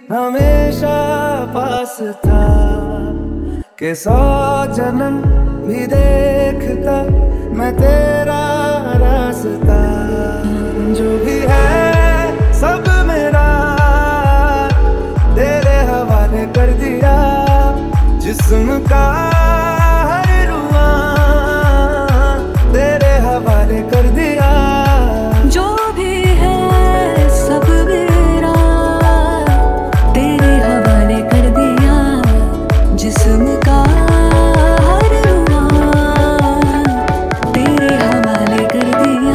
हमेशा पास था कि 100 जन्म भी देखता मैं तेरा रास्ता। जो भी है सब मेरा तेरे हवाले कर दिया, जिस्म का हर रुआ तेरे हवाले कर दिया। जो भी है सब मेरा तेरे हवाले कर दिया, जिस्म का हर रुआ तेरे हवाले कर दिया।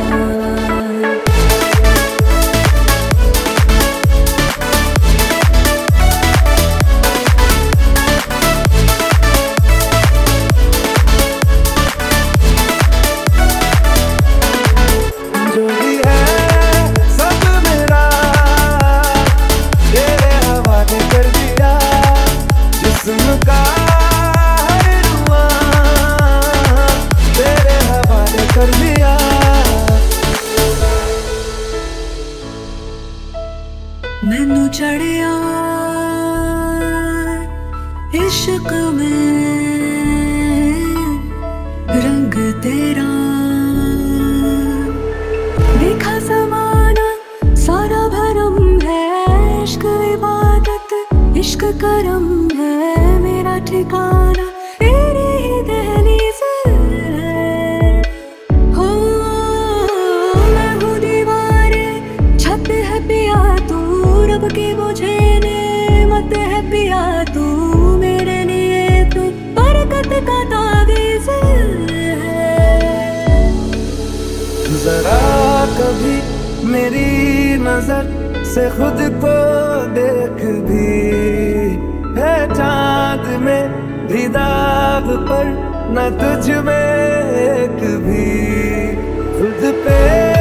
जो भी है सब मेरा तेरे हवाले कर दिया, जिस्म का हर रुआ तेरे हवाले कर दिया। मैनू चढ़िया इश्क में रंग तेरा, देखा ज़माना सारा भरम है। इश्क इबादत इश्क करम है, मेरा ठिकाना तेरी ही दहलीज है। हो मैं हूँ दीवारे छत है पिया तू, रब की मुझे नेमत है पिया तू, मेरे लिए तू बरकत का तावीज़ है। जरा कभी मेरी नजर से खुद को देख भी, है चांद में भी दाग पर न तुझ में एक भी। खुद पे